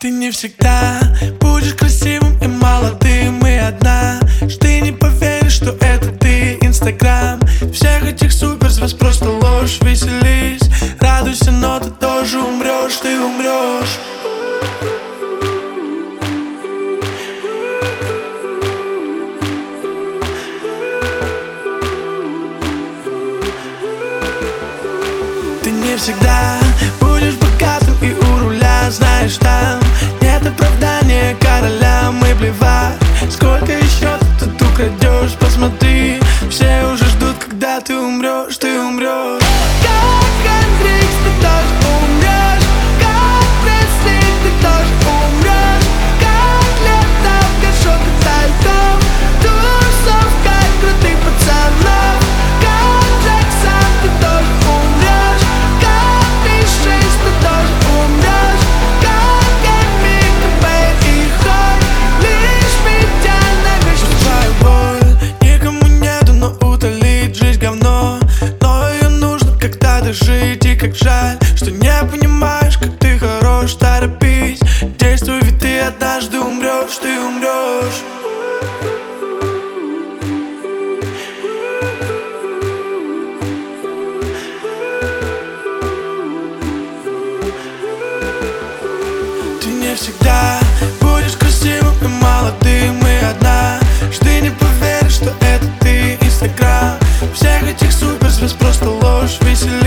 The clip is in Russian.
Ты не всегда будешь красивым и молодым, и одна, что ты не поверишь, что это ты. Инстаграм всех этих суперзвезд просто ложь. Веселись, радуйся, но ты тоже умрешь, ты умрешь. Ты не всегда будешь богатым и у руля, знаешь, там нет оправдания королям, и плевать, сколько еще ты тут украдешь. Посмотри, все уже ждут, когда ты умрешь, ты умрешь. Как Андрей, ты тоже умрешь. Как Пресли, ты тоже умрешь. Как лето в горшок ото льдов, тусовка крутых пацанов. Как Джексон, ты тоже умрешь. Как P6, ты тоже умрешь. Как Эмик, Бэй и Хой, лишь печально вечно. Твою боль никому нету, но утолит жизнь говно. Но ее нужно когда-то жить, и как жаль, что не понимаешь, как ты хорош. Торопись, действуй, ведь ты однажды умрешь, ты умрешь. Ты не всегда будешь красивым и молодым, и одна, что ты не поверишь, что это ты. Инстаграм всех этих суперзвезд просто ложь. Веселись,